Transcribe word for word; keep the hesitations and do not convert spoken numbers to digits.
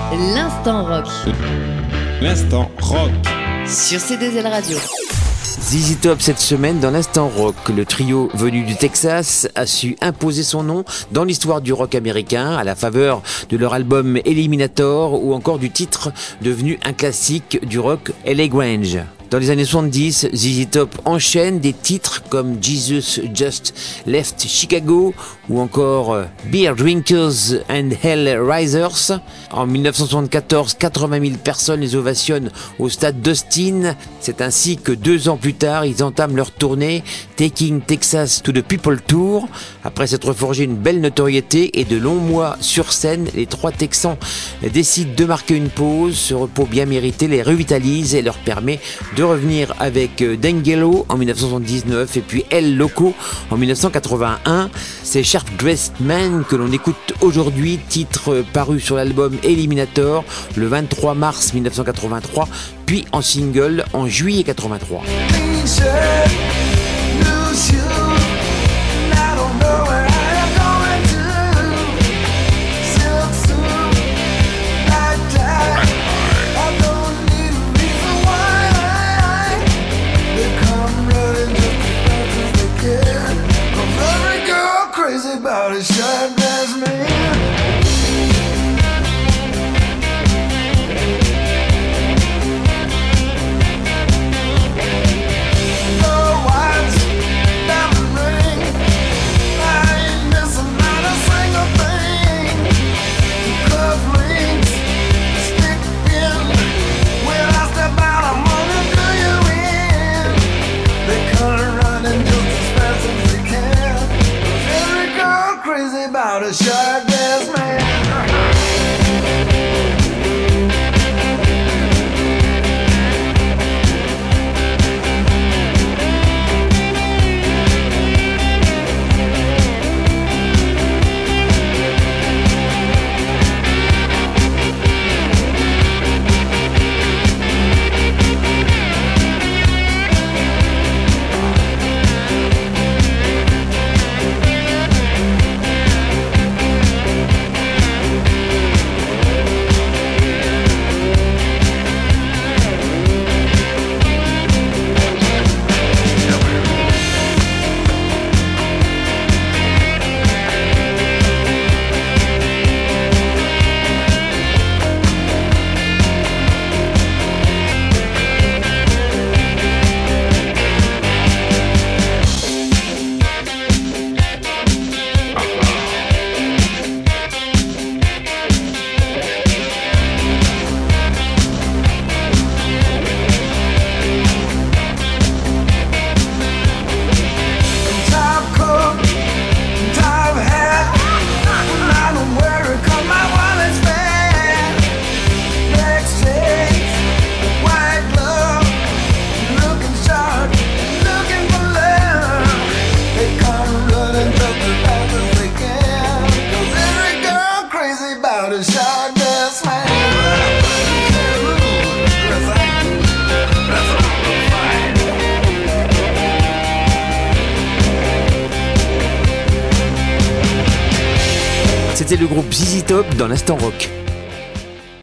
L'instant rock. L'instant rock. Sur C deux L Radio. Z Z Top cette semaine dans l'instant rock. Le trio venu du Texas a su imposer son nom dans l'histoire du rock américain à la faveur de leur album Eliminator ou encore du titre devenu un classique du rock L A Grange. Dans les années soixante-dix, Z Z Top enchaîne des titres comme Jesus Just Left Chicago ou encore Beer Drinkers and Hell Risers. En dix-neuf cent soixante-quatorze, quatre-vingt mille personnes les ovationnent au stade d'Austin. C'est ainsi que deux ans plus tard, ils entament leur tournée Taking Texas to the People Tour. Après s'être forgé une belle notoriété et de longs mois sur scène, les trois Texans décident de marquer une pause. Ce repos bien mérité les revitalise et leur permet de revenir avec D'Angelo en dix-neuf cent soixante-dix-neuf et puis El Loco en dix-neuf cent quatre-vingt-un. C'est Sharp Dressed Man que l'on écoute aujourd'hui, titre paru sur l'album Eliminator le vingt-trois mars dix-neuf cent quatre-vingt-trois, puis en single en juillet quatre-vingt-trois. About a sharp-dressed man. No watch, diamond ring. I ain't missing not a single thing. Cufflinks, stick pin. When I step out, I'm gonna do you in. They come running just as fast as they can. Crazy about a sharp-dressed man. C'était le groupe Z Z Top dans l'instant rock.